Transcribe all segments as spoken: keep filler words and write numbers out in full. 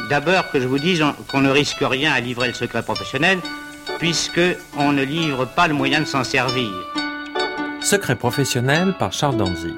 D'abord que je vous dise qu'on ne risque rien à livrer le secret professionnel, puisque on ne livre pas le moyen de s'en servir. Secret professionnel par Charles Danzig.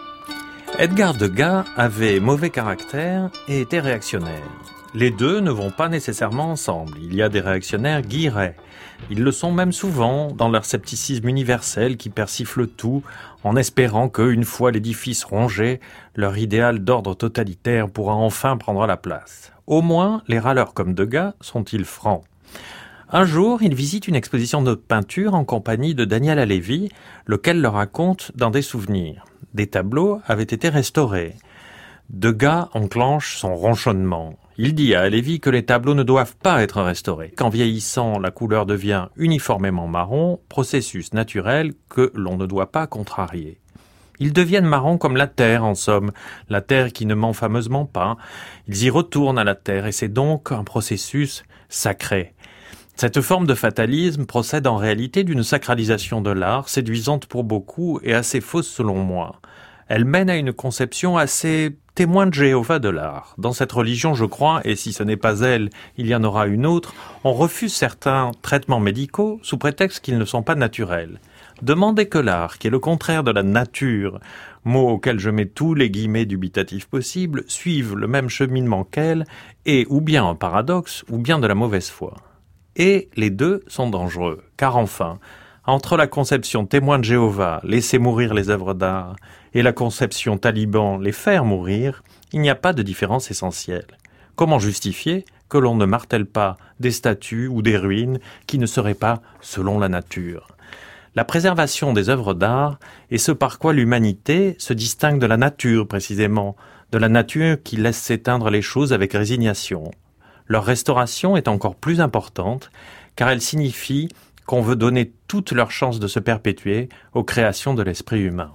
Edgar Degas avait mauvais caractère et était réactionnaire. Les deux ne vont pas nécessairement ensemble. Il y a des réactionnaires guillerets. Ils le sont même souvent dans leur scepticisme universel qui persifle tout en espérant qu'une fois l'édifice rongé, leur idéal d'ordre totalitaire pourra enfin prendre la place. Au moins, les râleurs comme Degas sont-ils francs. Un jour, ils visitent une exposition de peinture en compagnie de Daniel Halévy, lequel leur raconte dans des souvenirs. Des tableaux avaient été restaurés. Degas enclenche son ronchonnement. Il dit à Halévy que les tableaux ne doivent pas être restaurés. Qu'en vieillissant, la couleur devient uniformément marron, processus naturel que l'on ne doit pas contrarier. Ils deviennent marrons comme la terre, en somme, la terre qui ne ment fameusement pas. Ils y retournent à la terre et c'est donc un processus sacré. Cette forme de fatalisme procède en réalité d'une sacralisation de l'art, séduisante pour beaucoup et assez fausse selon moi. Elle mène à une conception assez témoin de Jéhovah de l'art. Dans cette religion, je crois, et si ce n'est pas elle, il y en aura une autre, on refuse certains traitements médicaux sous prétexte qu'ils ne sont pas naturels. Demander que l'art, qui est le contraire de la nature, mot auquel je mets tous les guillemets dubitatifs possibles, suive le même cheminement qu'elle, est ou bien un paradoxe, ou bien de la mauvaise foi. Et les deux sont dangereux, car enfin, entre la conception témoin de Jéhovah, laisser mourir les œuvres d'art, et la conception taliban, les faire mourir, il n'y a pas de différence essentielle. Comment justifier que l'on ne martèle pas des statues ou des ruines qui ne seraient pas selon la nature ? La préservation des œuvres d'art est ce par quoi l'humanité se distingue de la nature précisément, de la nature qui laisse s'éteindre les choses avec résignation. Leur restauration est encore plus importante car elle signifie qu'on veut donner toutes leurs chances de se perpétuer aux créations de l'esprit humain.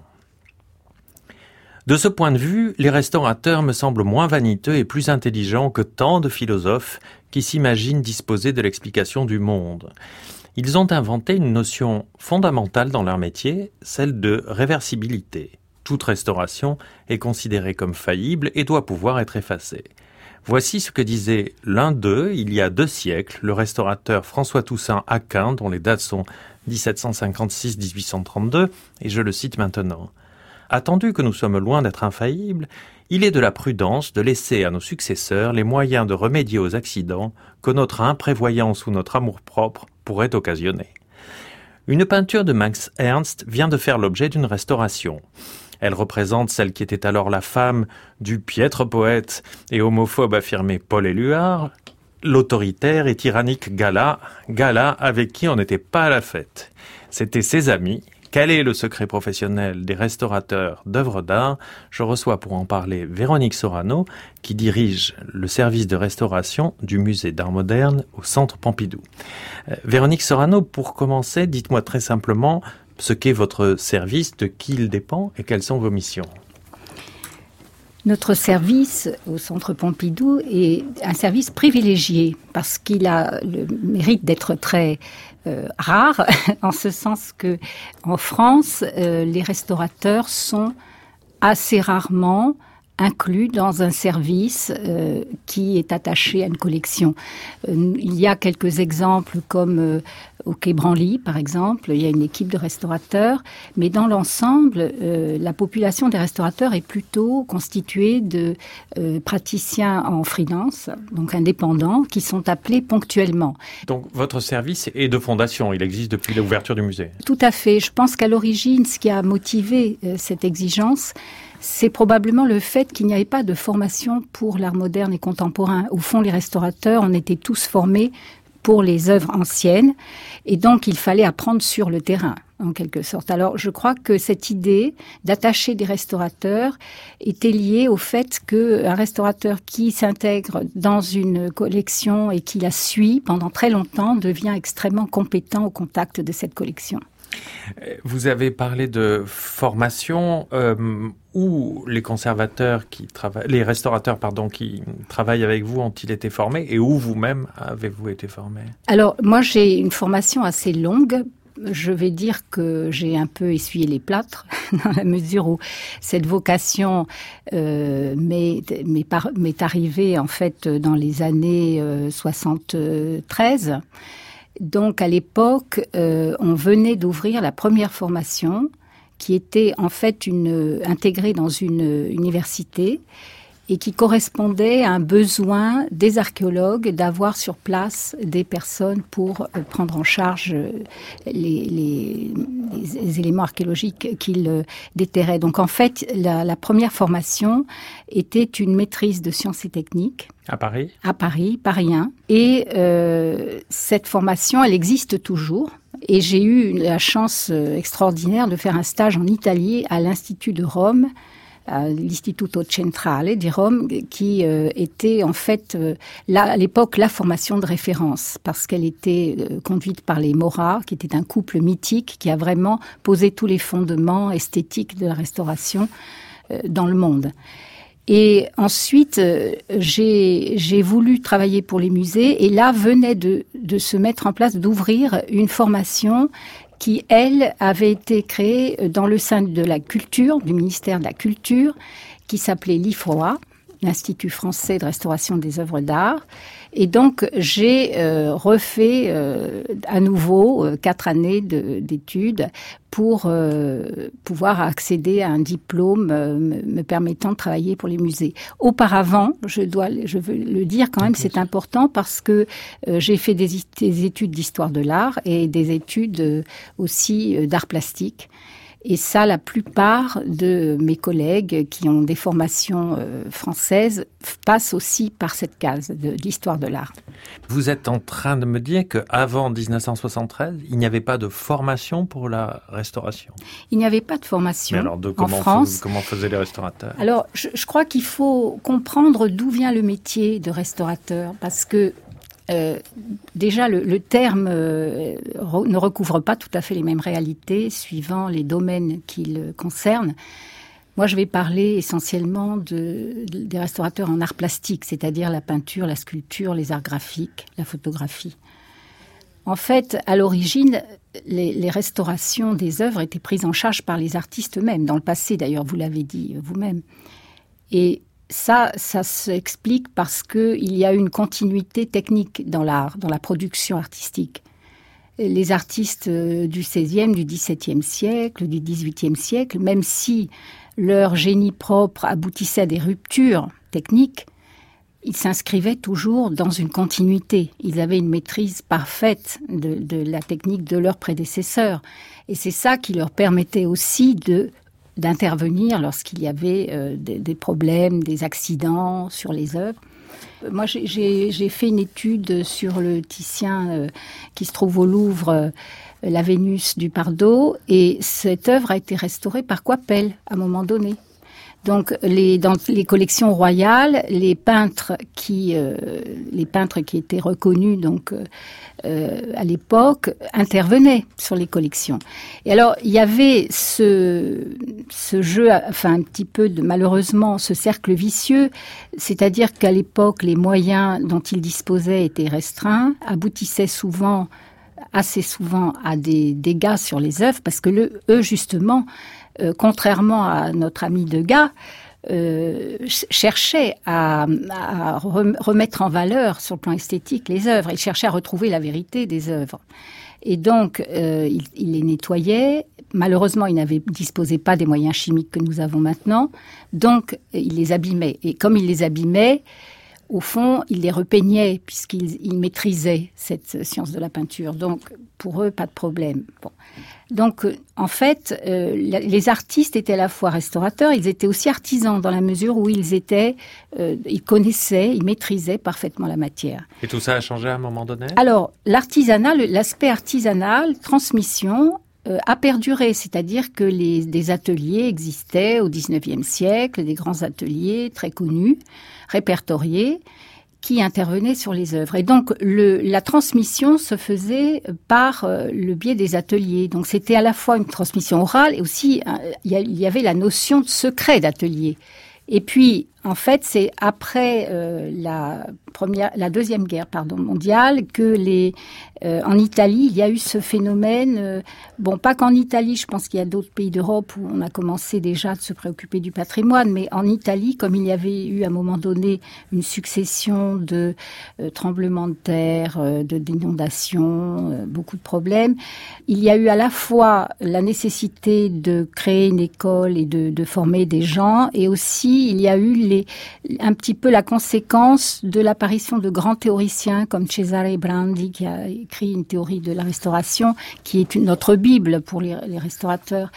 De ce point de vue, les restaurateurs me semblent moins vaniteux et plus intelligents que tant de philosophes qui s'imaginent disposer de l'explication du monde. Ils ont inventé une notion fondamentale dans leur métier, celle de réversibilité. Toute restauration est considérée comme faillible et doit pouvoir être effacée. Voici ce que disait l'un d'eux, il y a deux siècles, le restaurateur François Toussaint Aquin, dont les dates sont dix-sept cent cinquante-six à dix-huit cent trente-deux, et je le cite maintenant. « Attendu que nous sommes loin d'être infaillibles, il est de la prudence de laisser à nos successeurs les moyens de remédier aux accidents que notre imprévoyance ou notre amour-propre pourrait occasionner. » Une peinture de Max Ernst vient de faire l'objet d'une restauration. Elle représente celle qui était alors la femme du piètre poète et homophobe affirmé Paul Éluard, l'autoritaire et tyrannique Gala, Gala avec qui on n'était pas à la fête. C'était ses amis. Quel est le secret professionnel des restaurateurs d'œuvres d'art ? Je reçois pour en parler Véronique Sorano, qui dirige le service de restauration du musée d'art moderne au Centre Pompidou. Euh, Véronique Sorano, pour commencer, dites-moi très simplement ce qu'est votre service, de qui il dépend et quelles sont vos missions. Notre service au Centre Pompidou est un service privilégié parce qu'il a le mérite d'être très euh, rare, en ce sens que en France, euh, les restaurateurs sont assez rarement inclus dans un service euh, qui est attaché à une collection. Euh, il y a quelques exemples comme euh, au Quai Branly, par exemple, il y a une équipe de restaurateurs, mais dans l'ensemble, euh, la population des restaurateurs est plutôt constituée de euh, praticiens en freelance, donc indépendants, qui sont appelés ponctuellement. Donc votre service est de fondation, il existe depuis l'ouverture du musée. Tout à fait. Je pense qu'à l'origine, ce qui a motivé euh, cette exigence, c'est probablement le fait qu'il n'y avait pas de formation pour l'art moderne et contemporain. Au fond, les restaurateurs, on était tous formés pour les œuvres anciennes, et donc il fallait apprendre sur le terrain, en quelque sorte. Alors, je crois que cette idée d'attacher des restaurateurs était liée au fait qu'un restaurateur qui s'intègre dans une collection et qui la suit pendant très longtemps devient extrêmement compétent au contact de cette collection. Vous avez parlé de formation, euh, où les conservateurs qui travaillent, les restaurateurs pardon qui travaillent avec vous ont-ils été formés et où vous-même avez-vous été formé ? Alors moi j'ai une formation assez longue je vais dire que j'ai un peu essuyé les plâtres, dans la mesure où cette vocation euh, m'est, m'est, par, m'est arrivée en fait dans les années euh, soixante-treize. Donc à l'époque, euh, on venait d'ouvrir la première formation qui était en fait une, intégrée dans une université et qui correspondait à un besoin des archéologues d'avoir sur place des personnes pour prendre en charge les, les, les éléments archéologiques qu'ils déterraient. Donc en fait, la, la première formation était une maîtrise de sciences et techniques. À Paris ? À Paris, Paris un. Et euh, cette formation, elle existe toujours. Et j'ai eu la chance extraordinaire de faire un stage en Italie à l'Institut de Rome, à l'Istituto Centrale di Rome, qui euh, était en fait euh, là, à l'époque la formation de référence, parce qu'elle était euh, conduite par les Mora, qui était un couple mythique qui a vraiment posé tous les fondements esthétiques de la restauration euh, dans le monde. Et ensuite, euh, j'ai, j'ai voulu travailler pour les musées, et là venait de, de se mettre en place, d'ouvrir une formation qui, elle, avait été créée dans le sein de la culture, du ministère de la Culture, qui s'appelait l'I F R O A, l'Institut français de restauration des œuvres d'art. Et donc, j'ai euh, refait euh, à nouveau euh, quatre années de, d'études pour euh, pouvoir accéder à un diplôme euh, me, me permettant de travailler pour les musées. Auparavant, je dois, je veux le dire quand même, c'est important parce que euh, j'ai fait des, des études d'histoire de l'art et des études euh, aussi euh, d'art plastique. Et ça, la plupart de mes collègues qui ont des formations euh, françaises passent aussi par cette case de, de l'histoire de l'art. Vous êtes en train de me dire qu'avant dix-neuf cent soixante-treize, il n'y avait pas de formation pour la restauration. Il n'y avait pas de formation. Mais alors, de, en comment France. Fais, comment faisaient les restaurateurs ? Alors, je, je crois qu'il faut comprendre d'où vient le métier de restaurateur, parce que Euh, déjà, le, le terme euh, re, ne recouvre pas tout à fait les mêmes réalités suivant les domaines qu'il concerne. Moi, je vais parler essentiellement de, de, des restaurateurs en art plastique, c'est-à-dire la peinture, la sculpture, les arts graphiques, la photographie. En fait, à l'origine, les, les restaurations des œuvres étaient prises en charge par les artistes eux-mêmes. Dans le passé, d'ailleurs, vous l'avez dit vous-même. Et Ça, ça s'explique parce qu'il y a une continuité technique dans l'art, dans la production artistique. Les artistes du seizième, du dix-septième siècle, du dix-huitième siècle, même si leur génie propre aboutissait à des ruptures techniques, ils s'inscrivaient toujours dans une continuité. Ils avaient une maîtrise parfaite de, de la technique de leurs prédécesseurs. Et c'est ça qui leur permettait aussi de d'intervenir lorsqu'il y avait euh, des, des problèmes, des accidents sur les œuvres. Moi, j'ai, j'ai, j'ai fait une étude sur le Titien euh, qui se trouve au Louvre, euh, la Vénus du Pardo, et cette œuvre a été restaurée par Coipel à un moment donné. Donc, les, dans les collections royales, les peintres qui, euh, les peintres qui étaient reconnus donc euh, à l'époque intervenaient sur les collections. Et alors, il y avait ce, ce jeu, enfin un petit peu de malheureusement ce cercle vicieux, c'est-à-dire qu'à l'époque, les moyens dont ils disposaient étaient restreints, aboutissaient souvent, assez souvent, à des dégâts sur les œuvres, parce que le, eux justement. Euh, contrairement à notre ami Degas, euh, cherchait à, à remettre en valeur sur le plan esthétique les œuvres. Il cherchait à retrouver la vérité des œuvres. Et donc, euh, il, il les nettoyait. Malheureusement, il n'avait disposé pas des moyens chimiques que nous avons maintenant. Donc, il les abîmait. Et comme il les abîmait, au fond, il les repeignait puisqu'il il maîtrisait cette science de la peinture. Donc, pour eux, pas de problème. Bon. Donc, en fait, euh, les artistes étaient à la fois restaurateurs, ils étaient aussi artisans dans la mesure où ils étaient, euh, ils connaissaient, ils maîtrisaient parfaitement la matière. Et tout ça a changé à un moment donné ? Alors, l'artisanat, l'aspect artisanal, transmission, euh, a perduré, c'est-à-dire que les, des ateliers existaient au dix-neuvième siècle, des grands ateliers très connus, répertoriés, qui intervenaient sur les œuvres. Et donc, le, la transmission se faisait par euh, le biais des ateliers. Donc, c'était à la fois une transmission orale et aussi, euh, il y avait la notion de secret d'atelier. Et puis, En fait, c'est après euh, la première, la deuxième guerre, pardon, mondiale que les, euh, en Italie, il y a eu ce phénomène. Euh, bon, pas qu'en Italie, je pense qu'il y a d'autres pays d'Europe où on a commencé déjà à se préoccuper du patrimoine, mais en Italie, comme il y avait eu à un moment donné une succession de euh, tremblements de terre, euh, de d'inondations, euh, beaucoup de problèmes, il y a eu à la fois la nécessité de créer une école et de, de former des gens, et aussi il y a eu les un petit peu la conséquence de l'apparition de grands théoriciens comme Cesare Brandi, qui a écrit une théorie de la restauration, qui est une, notre Bible pour les, les restaurateurs.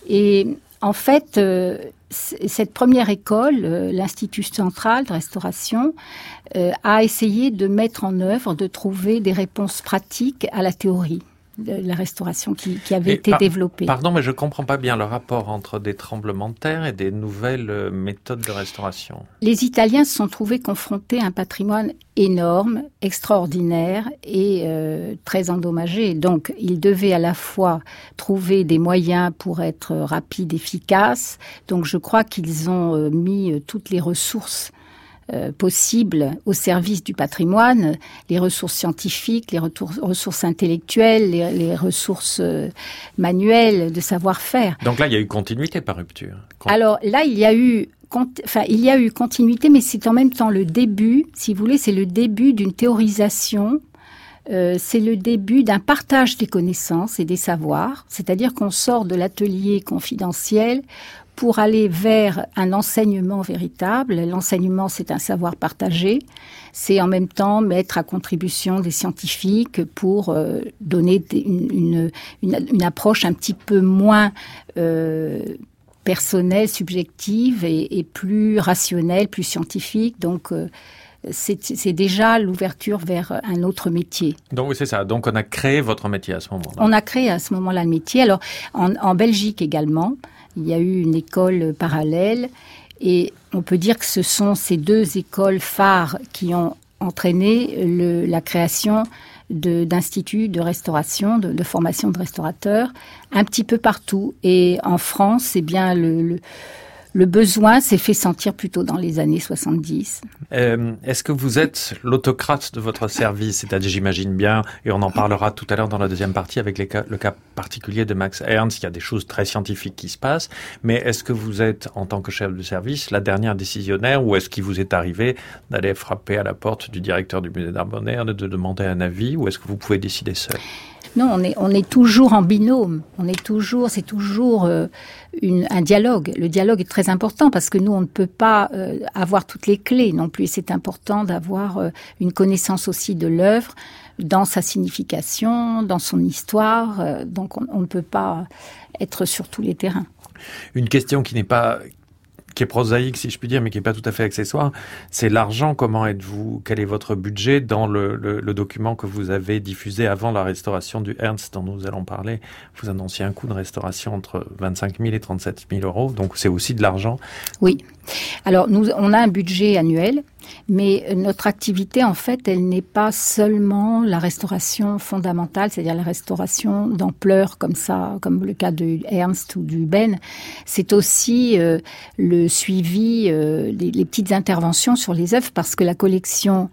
Et en fait, euh, cette première école, euh, l'Institut central de restauration, euh, a essayé de mettre en œuvre, de trouver des réponses pratiques à la théorie de la restauration qui, qui avait mais été par, développée. Pardon, mais je comprends pas bien le rapport entre des tremblements de terre et des nouvelles méthodes de restauration. Les Italiens se sont trouvés confrontés à un patrimoine énorme, extraordinaire et euh, très endommagé. Donc, ils devaient à la fois trouver des moyens pour être rapides, efficaces. Donc, je crois qu'ils ont euh, mis euh, toutes les ressources Euh, possibles au service du patrimoine, les ressources scientifiques, les retours, ressources intellectuelles, les, les ressources euh, manuelles de savoir-faire. Donc là, il y a eu continuité par rupture. Con- Alors là, il y a eu, enfin, il y a eu continuité, mais c'est en même temps le début, si vous voulez, c'est le début d'une théorisation. Euh, c'est le début d'un partage des connaissances et des savoirs, c'est-à-dire qu'on sort de l'atelier confidentiel pour aller vers un enseignement véritable. L'enseignement, c'est un savoir partagé. C'est en même temps mettre à contribution des scientifiques pour euh, donner des, une, une, une, une approche un petit peu moins euh, personnelle, subjective et, et plus rationnelle, plus scientifique. Donc, euh, c'est, c'est déjà l'ouverture vers un autre métier. Donc oui, c'est ça. Donc on a créé votre métier à ce moment-là. On a créé à ce moment-là le métier. Alors, en, en Belgique également, il y a eu une école parallèle et on peut dire que ce sont ces deux écoles phares qui ont entraîné le, la création de, d'instituts de restauration, de, de formation de restaurateurs, un petit peu partout. Et en France, c'est bien le, le, le besoin s'est fait sentir plutôt dans les années soixante-dix. Euh, est-ce que vous êtes l'autocrate de votre service? C'est-à-dire, j'imagine bien, et on en parlera tout à l'heure dans la deuxième partie avec les cas, le cas particulier de Max Ernst, il y a des choses très scientifiques qui se passent, mais est-ce que vous êtes, en tant que chef de service, la dernière décisionnaire, ou est-ce qu'il vous est arrivé d'aller frapper à la porte du directeur du musée d'art moderne, de demander un avis, ou est-ce que vous pouvez décider seul? Non, on est, on est toujours en binôme. On est toujours, c'est toujours euh, une, un dialogue. Le dialogue est très important parce que nous, on ne peut pas euh, avoir toutes les clés non plus. C'est important d'avoir euh, une connaissance aussi de l'œuvre, dans sa signification, dans son histoire. Euh, donc, on, on ne peut pas être sur tous les terrains. Une question qui n'est pas... qui est prosaïque, si je puis dire, mais qui n'est pas tout à fait accessoire, c'est l'argent. Comment êtes-vous? Quel est votre budget dans le, le, le document que vous avez diffusé avant la restauration du Ernst dont nous allons parler? Vous annonciez un coût de restauration entre vingt-cinq mille et trente-sept mille euros, donc c'est aussi de l'argent. Oui. Alors, nous, on a un budget annuel, mais notre activité, en fait, elle n'est pas seulement la restauration fondamentale, c'est-à-dire la restauration d'ampleur comme ça, comme le cas de Ernst ou du Ben. C'est aussi euh, le suivi, euh, les, les petites interventions sur les œuvres, parce que la collection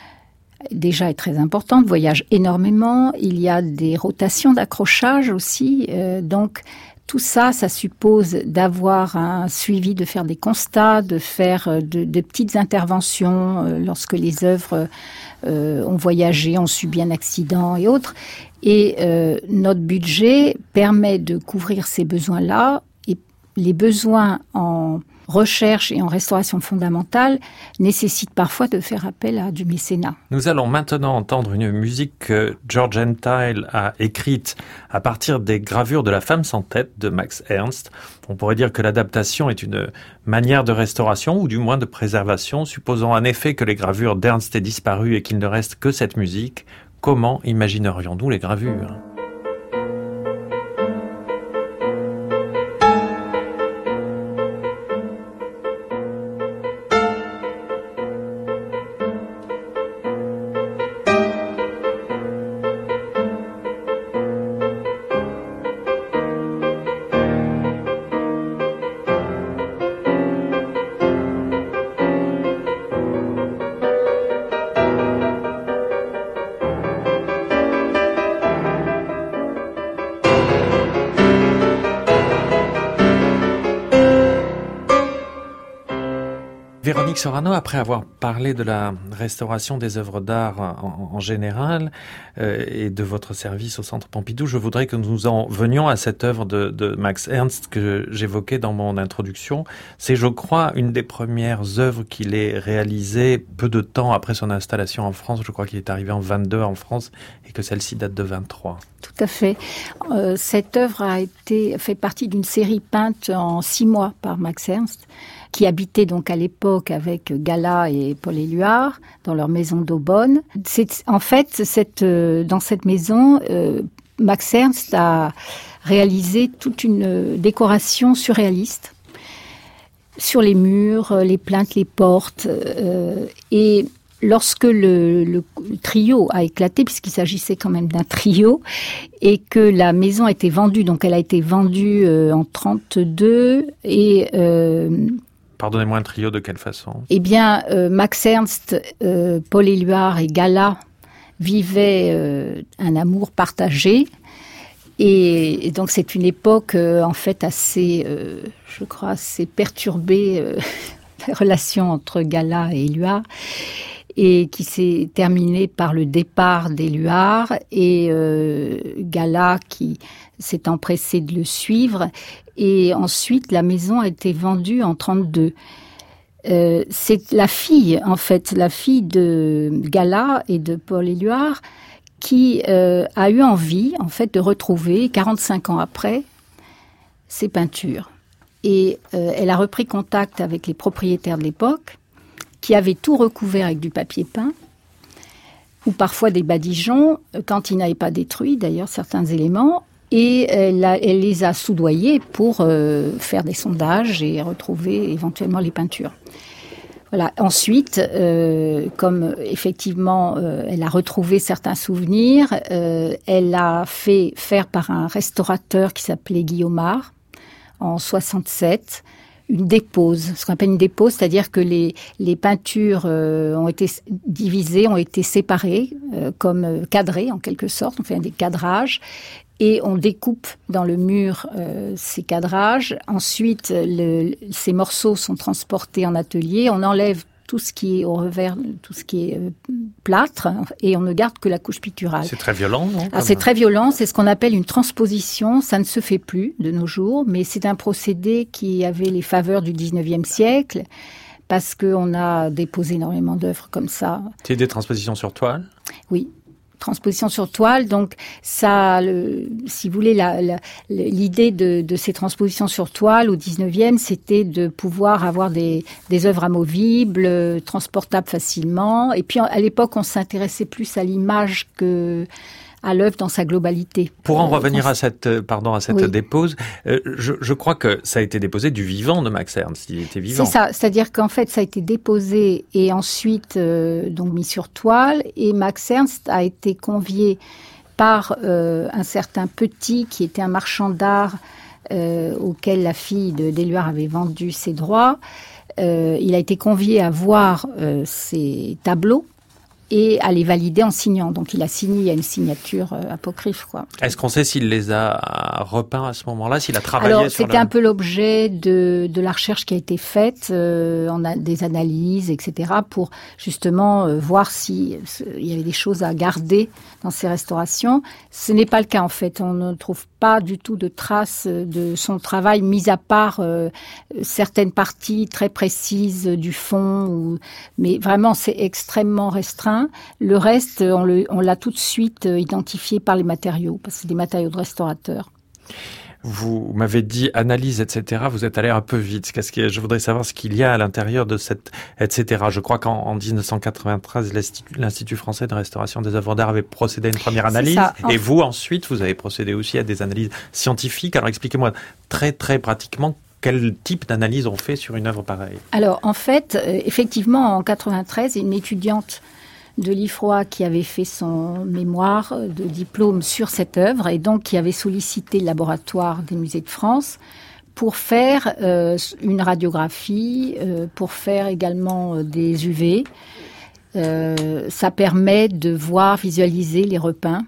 déjà est très importante, voyage énormément. Il y a des rotations d'accrochage aussi, euh, donc tout ça, ça suppose d'avoir un suivi, de faire des constats, de faire de, de petites interventions euh, lorsque les œuvres euh, ont voyagé, ont subi un accident et autres. Et euh, notre budget permet de couvrir ces besoins-là. Et les besoins en recherche et en restauration fondamentale nécessitent parfois de faire appel à du mécénat. Nous allons maintenant entendre une musique que George Entile a écrite à partir des gravures de La femme sans tête de Max Ernst. On pourrait dire que l'adaptation est une manière de restauration ou du moins de préservation, supposant en effet que les gravures d'Ernst aient disparu et qu'il ne reste que cette musique. Comment imaginerions-nous les gravures ? Véronique Sorano, après avoir parlé de la restauration des œuvres d'art en, en général euh, et de votre service au Centre Pompidou, je voudrais que nous en venions à cette œuvre de, de Max Ernst que j'évoquais dans mon introduction. C'est, je crois, une des premières œuvres qu'il ait réalisées peu de temps après son installation en France. Je crois qu'il est arrivé en vingt-deux en France et que celle-ci date de vingt-trois. Tout à fait. Euh, cette œuvre a été fait partie d'une série peinte en six mois par Max Ernst, qui habitait donc à l'époque avec Gala et Paul Éluard dans leur maison d'Aubonne. C'est, en fait, cette, euh, dans cette maison, euh, Max Ernst a réalisé toute une décoration surréaliste sur les murs, les plinthes, les portes. Euh, et lorsque le, le, le trio a éclaté, puisqu'il s'agissait quand même d'un trio, et que la maison a été vendue, donc elle a été vendue euh, en trente-deux et... Euh, Pardonnez-moi, un trio de quelle façon ? Eh bien, euh, Max Ernst, euh, Paul Éluard et Gala vivaient euh, un amour partagé. Et, et donc, c'est une époque, euh, en fait, assez, euh, je crois, assez perturbée, euh, la relation entre Gala et Éluard, et qui s'est terminée par le départ d'Éluard et euh, Gala qui s'est empressé de le suivre. Et ensuite, la maison a été vendue en trente-deux. Euh, c'est la fille, en fait, la fille de Gala et de Paul Éluard qui euh, a eu envie, en fait, de retrouver, quarante-cinq ans après, ses peintures. Et euh, elle a repris contact avec les propriétaires de l'époque, qui avaient tout recouvert avec du papier peint, ou parfois des badigeons, quand ils n'avaient pas détruit, d'ailleurs, certains éléments. Et elle, a, elle les a soudoyés pour euh, faire des sondages et retrouver éventuellement les peintures. Voilà. Ensuite, euh, comme effectivement euh, elle a retrouvé certains souvenirs, euh, elle a fait faire par un restaurateur qui s'appelait Guillaumard en soixante-sept une dépose, ce qu'on appelle une dépose, c'est-à-dire que les, les peintures euh, ont été divisées, ont été séparées, euh, comme cadrées en quelque sorte, on fait des cadrages. Et on découpe dans le mur euh, ces cadrages. Ensuite, le, ces morceaux sont transportés en atelier. On enlève tout ce qui est au revers, tout ce qui est euh, plâtre, et on ne garde que la couche picturale. C'est très violent, non ? Ah, c'est très violent. C'est ce qu'on appelle une transposition. Ça ne se fait plus de nos jours, mais c'est un procédé qui avait les faveurs du dix-neuvième siècle, parce qu'on a déposé énormément d'œuvres comme ça. C'est des transpositions sur toile ? Oui. Transposition sur toile, donc ça, le, si vous voulez, la, la, l'idée de, de ces transpositions sur toile au dix-neuvième, c'était de pouvoir avoir des, des œuvres amovibles, transportables facilement. Et puis à l'époque, on s'intéressait plus à l'image que à l'œuvre dans sa globalité. Pour en revenir à cette, pardon, à cette oui. dépose, euh, je, je crois que ça a été déposé du vivant de Max Ernst. Il était vivant. C'est ça, c'est-à-dire qu'en fait, ça a été déposé et ensuite euh, donc mis sur toile. Et Max Ernst a été convié par euh, un certain Petit, qui était un marchand d'art euh, auquel la fille de d'Éluard avait vendu ses droits. Euh, il a été convié à voir euh, ses tableaux et à les valider en signant. Donc il a signé, il y a une signature euh, apocryphe, quoi. Est-ce qu'on sait s'il les a repeints à ce moment-là, s'il a travaillé Alors, sur c'était la... un peu l'objet de, de la recherche qui a été faite, euh, on a des analyses, et cetera, pour justement euh, voir si euh, il y avait des choses à garder dans ces restaurations. Ce n'est pas le cas, en fait. On ne trouve pas du tout de traces de son travail, mis à part euh, certaines parties très précises du fond, ou... mais vraiment, c'est extrêmement restreint. Le reste, on, le, on l'a tout de suite identifié par les matériaux, parce que c'est des matériaux de restaurateurs. Vous m'avez dit analyse, et cetera. Vous êtes allé un peu vite. Qu'est-ce que je voudrais savoir ce qu'il y a à l'intérieur de cette, et cetera. Je crois qu'en en dix-neuf cent quatre-vingt-treize, l'Institut, l'Institut français de restauration des œuvres d'art avait procédé à une première analyse. Et vous, ensuite, vous avez procédé aussi à des analyses scientifiques. Alors, expliquez-moi très, très pratiquement quel type d'analyse on fait sur une œuvre pareille. Alors, en fait, euh, effectivement, en quatre-vingt-treize, une étudiante de l'I F R O A qui avait fait son mémoire de diplôme sur cette œuvre et donc qui avait sollicité le laboratoire des musées de France pour faire euh, une radiographie, euh, pour faire également euh, des U V. Euh, ça permet de voir, visualiser les repeints.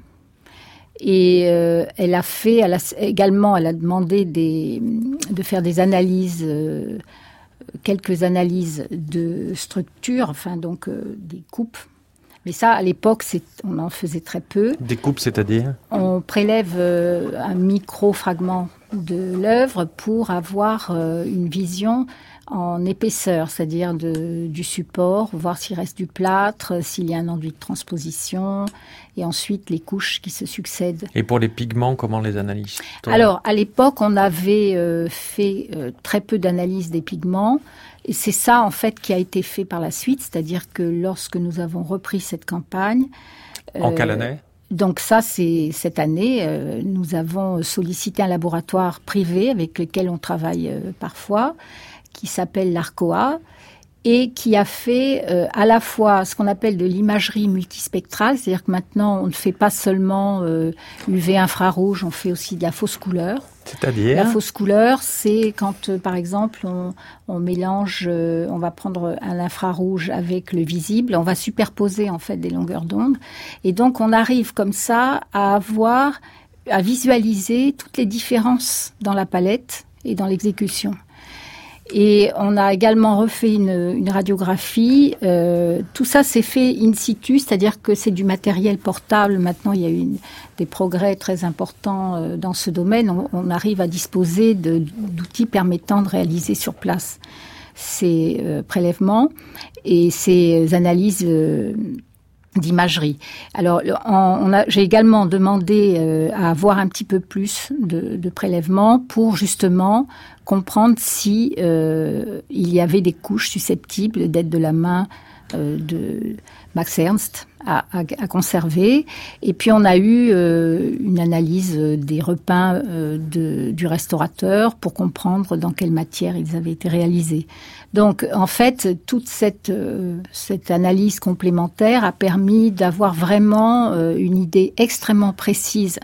Et euh, elle a fait, elle a, également, elle a demandé des, de faire des analyses euh, quelques analyses de structure, enfin donc euh, des coupes. Mais ça, à l'époque, c'est, on en faisait très peu. Des coupes, c'est-à-dire ? On prélève euh, un micro-fragment de l'œuvre pour avoir euh, une vision en épaisseur, c'est-à-dire de, du support, voir s'il reste du plâtre, s'il y a un enduit de transposition, et ensuite les couches qui se succèdent. Et pour les pigments, comment les analyse ? Alors, à l'époque, on avait euh, fait euh, très peu d'analyse des pigments, et c'est ça, en fait, qui a été fait par la suite, c'est-à-dire que lorsque nous avons repris cette campagne... En euh, quelle année ? Donc ça, c'est cette année, euh, nous avons sollicité un laboratoire privé avec lequel on travaille euh, parfois, qui s'appelle l'Arcoa, et qui a fait euh, à la fois ce qu'on appelle de l'imagerie multispectrale, c'est-à-dire que maintenant, on ne fait pas seulement euh, U V infrarouge, on fait aussi de la fausse couleur. C'est-à-dire ? La fausse couleur, c'est quand, euh, par exemple, on, on mélange, euh, on va prendre un infrarouge avec le visible, on va superposer en fait des longueurs d'onde, et donc on arrive comme ça à avoir, à visualiser toutes les différences dans la palette et dans l'exécution. Et on a également refait une, une radiographie. Euh, tout ça s'est fait in situ, c'est-à-dire que c'est du matériel portable. Maintenant, il y a eu une, des progrès très importants euh, dans ce domaine. On, on arrive à disposer de, d'outils permettant de réaliser sur place ces euh, prélèvements et ces analyses euh, d'imagerie. Alors, on a, j'ai également demandé euh, à avoir un petit peu plus de, de prélèvements pour justement comprendre si euh, il y avait des couches susceptibles d'être de la main euh, de Max Ernst à, à, à conserver. Et puis on a eu euh, une analyse des repeints euh, de, du restaurateur pour comprendre dans quelle matière ils avaient été réalisés. Donc en fait, toute cette, euh, cette analyse complémentaire a permis d'avoir vraiment euh, une idée extrêmement précise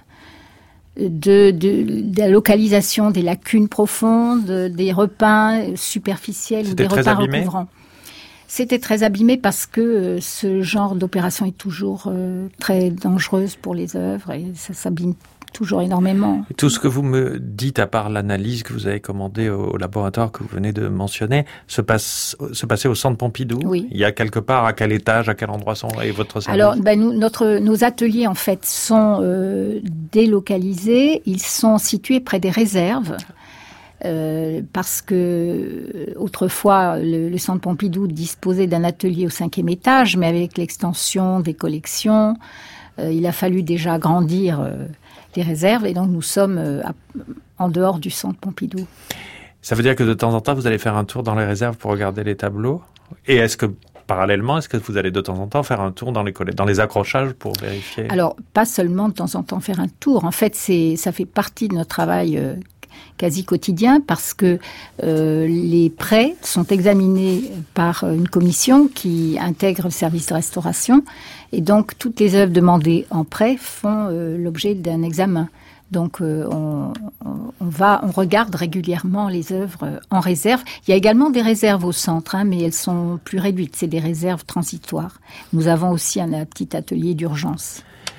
De, de, de la localisation des lacunes profondes, des repeints superficiels ou des repeints recouvrants. C'était très abîmé parce que euh, ce genre d'opération est toujours euh, très dangereuse pour les œuvres et ça s'abîme toujours énormément. Et tout ce que vous me dites, à part l'analyse que vous avez commandée au, au laboratoire que vous venez de mentionner, se passe se passait au Centre Pompidou. Oui. Il y a quelque part, à quel étage, à quel endroit sont et votre service? Alors, ben nous, notre, nos ateliers en fait sont euh, délocalisés. Ils sont situés près des réserves. Euh, parce que autrefois le, le Centre Pompidou disposait d'un atelier au cinquième étage, mais avec l'extension des collections, euh, il a fallu déjà agrandir euh, les réserves, et donc nous sommes euh, à, en dehors du Centre Pompidou. Ça veut dire que de temps en temps vous allez faire un tour dans les réserves pour regarder les tableaux, et est-ce que parallèlement, est-ce que vous allez de temps en temps faire un tour dans les, dans les accrochages pour vérifier? Alors, pas seulement de temps en temps faire un tour, en fait c'est, ça fait partie de notre travail euh, quasi quotidien, parce que euh, les prêts sont examinés par une commission qui intègre le service de restauration, et donc toutes les œuvres demandées en prêt font euh, l'objet d'un examen. Donc euh, on, on va, on regarde régulièrement les œuvres en réserve. Il y a également des réserves au centre, hein, mais elles sont plus réduites. C'est des réserves transitoires. Nous avons aussi un, un petit atelier d'urgence.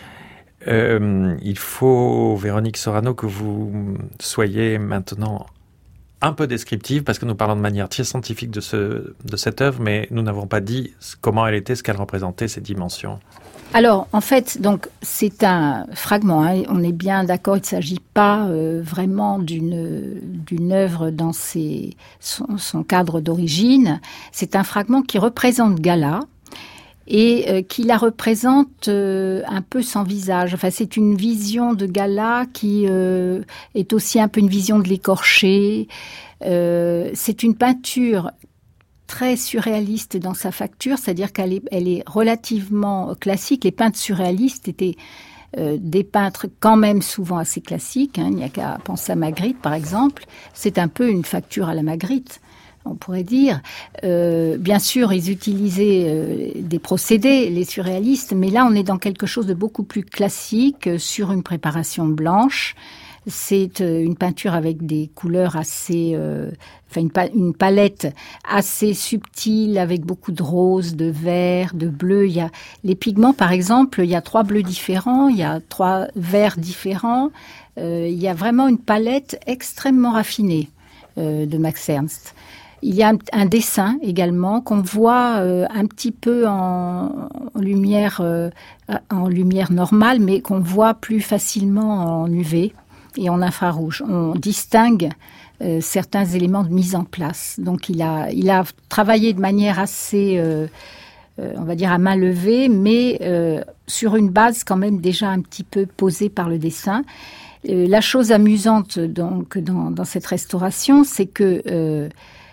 Euh, il faut, Véronique Sorano, que vous soyez maintenant un peu descriptive, parce que nous parlons de manière très scientifique de, ce, de cette œuvre, mais nous n'avons pas dit comment elle était, ce qu'elle représentait, ses dimensions. Alors, en fait, donc c'est un fragment. Hein, on est bien d'accord, il ne s'agit pas euh, vraiment d'une d'une œuvre dans ses, son, son cadre d'origine. C'est un fragment qui représente Gala, et euh, qui la représente euh, un peu sans visage. Enfin, c'est une vision de Gala qui euh, est aussi un peu une vision de l'écorché. Euh, c'est une peinture très surréaliste dans sa facture, c'est-à-dire qu'elle est, elle est relativement classique. Les peintres surréalistes étaient euh, des peintres quand même souvent assez classiques. Hein. Il n'y a qu'à penser à Magritte, par exemple. C'est un peu une facture à la Magritte, on pourrait dire. Euh, bien sûr, ils utilisaient euh, des procédés, les surréalistes, mais là, on est dans quelque chose de beaucoup plus classique, euh, sur une préparation blanche. C'est euh, une peinture avec des couleurs assez... Euh, enfin, une, pa- une palette assez subtile, avec beaucoup de rose, de vert, de bleu. Il y a les pigments, par exemple, il y a trois bleus différents, il y a trois verts différents. Euh, il y a vraiment une palette extrêmement raffinée euh, de Max Ernst. Il y a un, un dessin également qu'on voit euh, un petit peu en, en lumière euh, en lumière normale, mais qu'on voit plus facilement en U V et en infrarouge. On distingue euh, certains éléments de mise en place. Donc il a il a travaillé de manière assez euh, euh, on va dire à main levée, mais euh, sur une base quand même déjà un petit peu posée par le dessin. Euh, la chose amusante donc dans, dans cette restauration, c'est que euh,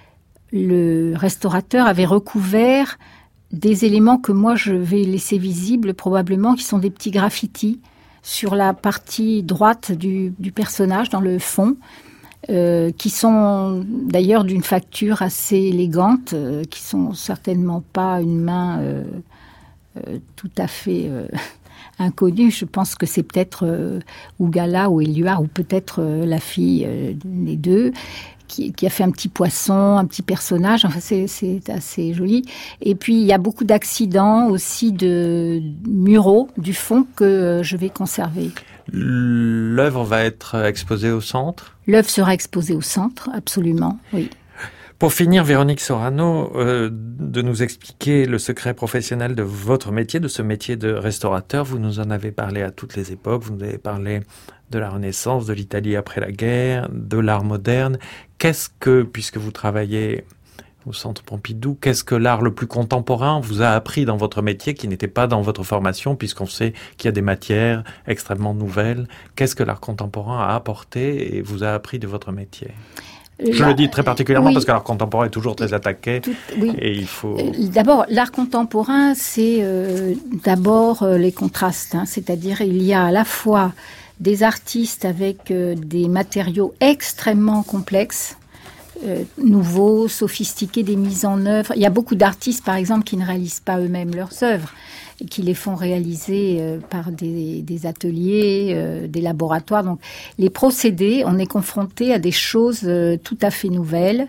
le restaurateur avait recouvert des éléments que moi je vais laisser visibles probablement, qui sont des petits graffitis sur la partie droite du, du personnage, dans le fond, euh, qui sont d'ailleurs d'une facture assez élégante, euh, qui sont certainement pas une main euh, euh, tout à fait euh, inconnue. Je pense que c'est peut-être euh, Ougala ou Éluard, ou peut-être euh, la fille euh, des deux, Qui, qui a fait un petit poisson, un petit personnage. Enfin, c'est, c'est assez joli. Et puis, il y a beaucoup d'accidents aussi de muraux du fond que je vais conserver. L'œuvre va être exposée au centre ? L'œuvre sera exposée au centre, absolument, oui. Pour finir, Véronique Sorano, euh, de nous expliquer le secret professionnel de votre métier, de ce métier de restaurateur. Vous nous en avez parlé à toutes les époques. Vous nous avez parlé de la Renaissance, de l'Italie après la guerre, de l'art moderne. Qu'est-ce que, puisque vous travaillez au Centre Pompidou, qu'est-ce que l'art le plus contemporain vous a appris dans votre métier qui n'était pas dans votre formation, puisqu'on sait qu'il y a des matières extrêmement nouvelles? Qu'est-ce que l'art contemporain a apporté et vous a appris de votre métier? Je la, le dis très particulièrement oui, parce que l'art contemporain est toujours très attaqué. Tout, oui. Et il faut... D'abord, l'art contemporain, c'est euh, d'abord euh, les contrastes. Hein, c'est-à-dire, il y a à la fois des artistes avec euh, des matériaux extrêmement complexes, euh, nouveaux, sophistiqués, des mises en œuvre. Il y a beaucoup d'artistes, par exemple, qui ne réalisent pas eux-mêmes leurs œuvres et qui les font réaliser euh, par des, des ateliers, euh, des laboratoires. Donc, les procédés, on est confronté à des choses euh, tout à fait nouvelles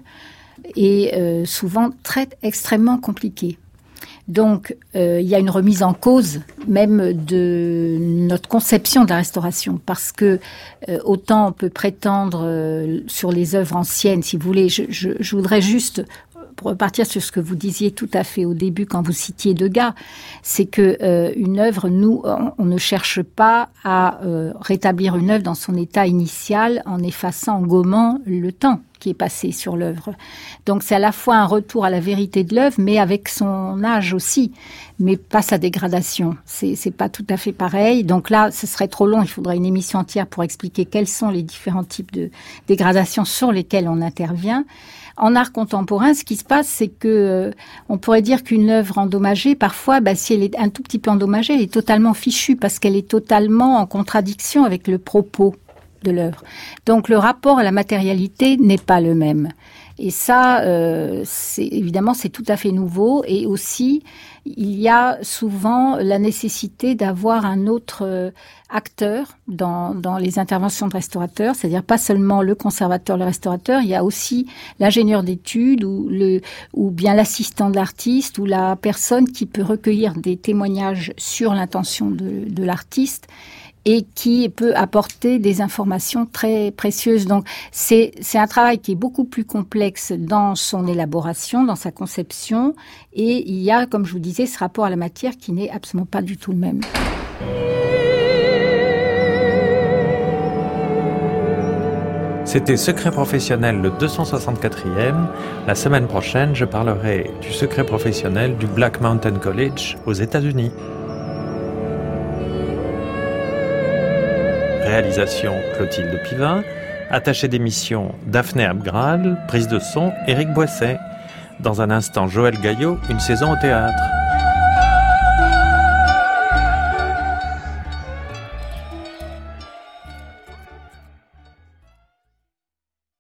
et euh, souvent très extrêmement compliquées. Donc, euh, il y a une remise en cause même de notre conception de la restauration, parce que euh, autant on peut prétendre euh, sur les œuvres anciennes, si vous voulez, je, je, je voudrais juste pour repartir sur ce que vous disiez tout à fait au début quand vous citiez Degas, c'est que euh, une œuvre, nous, on, on ne cherche pas à euh, rétablir une œuvre dans son état initial en effaçant, en gommant le temps qui est passé sur l'œuvre. Donc c'est à la fois un retour à la vérité de l'œuvre, mais avec son âge aussi, mais pas sa dégradation. C'est, c'est pas tout à fait pareil. Donc là, ce serait trop long. Il faudrait une émission entière pour expliquer quels sont les différents types de dégradation sur lesquels on intervient. En art contemporain, ce qui se passe, c'est que euh, on pourrait dire qu'une œuvre endommagée, parfois, bah, si elle est un tout petit peu endommagée, elle est totalement fichue parce qu'elle est totalement en contradiction avec le propos de l'œuvre. Donc le rapport à la matérialité n'est pas le même. Et ça, euh, c'est, évidemment, c'est tout à fait nouveau. Et aussi, il y a souvent la nécessité d'avoir un autre euh, acteur dans, dans les interventions de restaurateurs, c'est-à-dire pas seulement le conservateur, le restaurateur, il y a aussi l'ingénieur d'études ou, le, ou bien l'assistant de l'artiste ou la personne qui peut recueillir des témoignages sur l'intention de, de l'artiste et qui peut apporter des informations très précieuses. Donc, c'est, c'est un travail qui est beaucoup plus complexe dans son élaboration, dans sa conception, et il y a, comme je vous disais, ce rapport à la matière qui n'est absolument pas du tout le même. C'était Secret professionnel, le deux cent soixante-quatrième. La semaine prochaine, je parlerai du secret professionnel du Black Mountain College aux États-Unis. Réalisation Clotilde Pivin, attaché d'émission Daphné Abgral, prise de son Éric Boisset. Dans un instant, Joël Gaillot, une saison au théâtre.